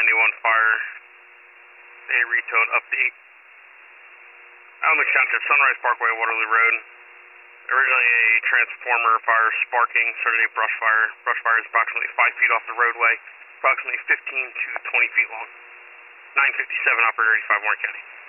91 fire. A retowed update. Alamance Township, Sunrise Parkway, Waterloo Road. Originally a transformer fire sparking, started a brush fire. Brush fire is approximately 5 feet off the roadway, approximately 15 to 20 feet long. 957, operator 85, Warren County.